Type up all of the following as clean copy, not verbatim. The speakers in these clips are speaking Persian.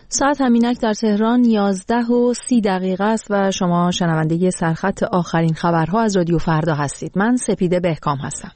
ساعت همینک در تهران 11:30 است و شما شنونده سرخط آخرین خبرها از رادیو فردا هستید. من سپیده بهکام هستم.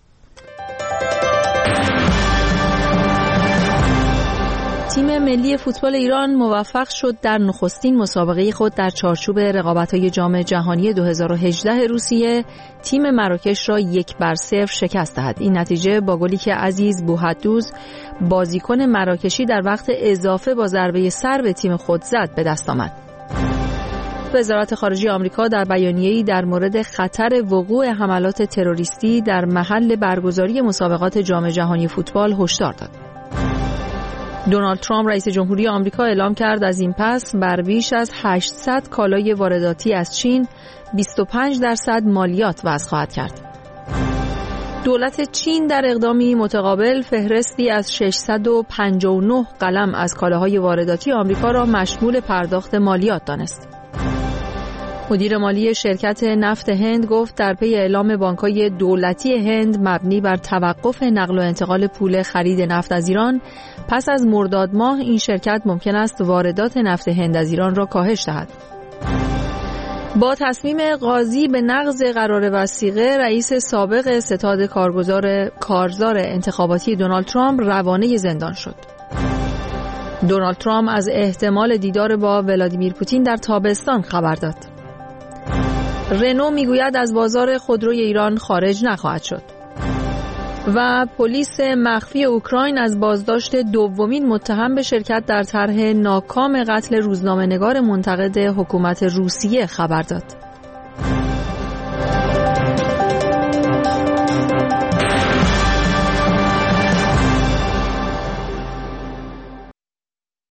تیم ملی فوتبال ایران موفق شد در نخستین مسابقه خود در چارچوب رقابت‌های جام جهانی 2018 روسیه تیم مراکش را 1-0 شکست دهد. این نتیجه با گلی که عزیز بوحدوز بازیکن مراکشی در وقت اضافه با ضربه سر به تیم خود زد به دست آمد. وزارت خارجه آمریکا در بیانیه‌ای در مورد خطر وقوع حملات تروریستی در محل برگزاری مسابقات جام جهانی فوتبال هشدار داد. دونالد ترامپ رئیس جمهوری آمریکا اعلام کرد از این پس بر بیش از 800 کالای وارداتی از چین 25% مالیات وضع خواهد کرد. دولت چین در اقدامی متقابل فهرستی از 659 قلم از کالاهای وارداتی آمریکا را مشمول پرداخت مالیات دانست. مدیر مالی شرکت نفت هند گفت در پی اعلام بانک‌های دولتی هند مبنی بر توقف نقل و انتقال پول خرید نفت از ایران، پس از مرداد ماه این شرکت ممکن است واردات نفت هند از ایران را کاهش دهد. با تصمیم قاضی به نقض قرار وثیقه، رئیس سابق ستاد کارزار انتخاباتی دونالد ترامپ روانه زندان شد. دونالد ترامپ از احتمال دیدار با ولادیمیر پوتین در تابستان خبر داد. رنو میگوید از بازار خودروی ایران خارج نخواهد شد. و پلیس مخفی اوکراین از بازداشت دومین متهم به شرکت در طرح ناکام قتل روزنامه‌نگار منتقد حکومت روسیه خبر داد.